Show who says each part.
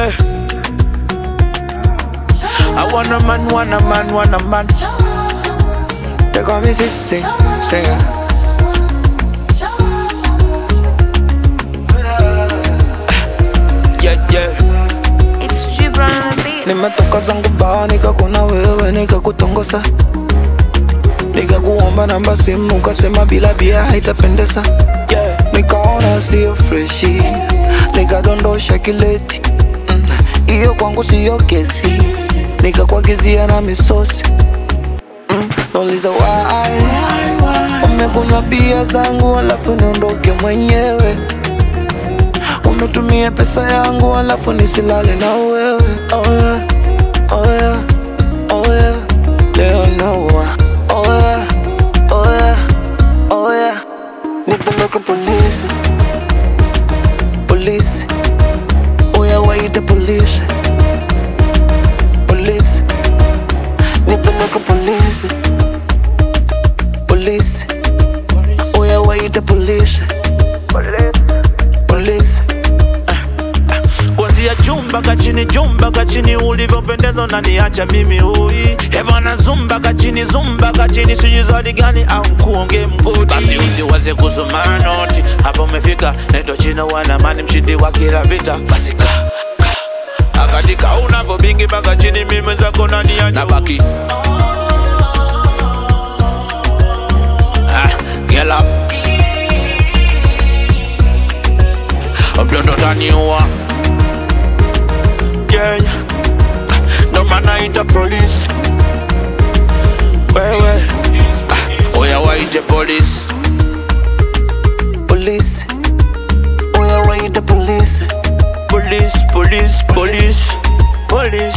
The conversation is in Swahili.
Speaker 1: yeah. I want a man, want a man, want a man. They call me sing. Yeah.
Speaker 2: It's Gibran on the beat.
Speaker 1: Nimetoka zangu baa nikakuna wewe nikakutongosa, nikakuomba namba simu ukasema bila bia haitapendeza. Nikaona sio freshi, nikadondosha kileti. Iyo kwangu sio kesi, nikakuagizia na misosi. Nauliza why umekunywa bia zangu alafu niondoke mwenyewe. Umetumia pesa yangu alafu nisilale na wewe. Oh yeah, oh yeah, oh yeah. Leo naua. Oh yeah, oh yeah, oh yeah. Nipeleke polisi, polisi. Oh yeah, waite polisi, polisi. Nipeleke polisi, polisi. Oh yeah, waite polisi, polisi. Kuanzia jumba kachini ulivyopendeza na niacha mimi hui. Ebana zumba kachini sijui zawadi gani au kuonge mgodi. Basi usiwaze kusoma noti, hapa umefika naitwa Chino Wanamani, mshindi wa kila vita. Basi akatika unavo bingi mpaka chini mimi zako na niacha nabaki. Get up mtoto taniua. Yeah, no man naita police. Wewe oya waite police, police. Oya waite police, police.